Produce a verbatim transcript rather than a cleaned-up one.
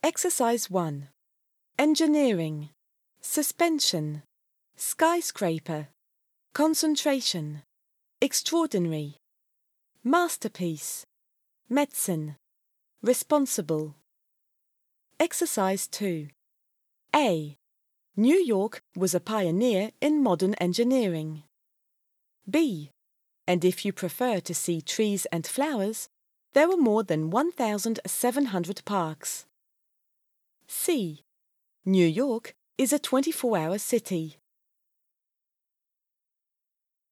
Exercise one. Engineering. Suspension. Skyscraper. Concentration. Extraordinary. Masterpiece. Medicine. Responsible. Exercise two. A. New York was a pioneer in modern engineering. B. And if you prefer to see trees and flowers, there were more than one thousand seven hundred parks. C. New York is a twenty-four hour city.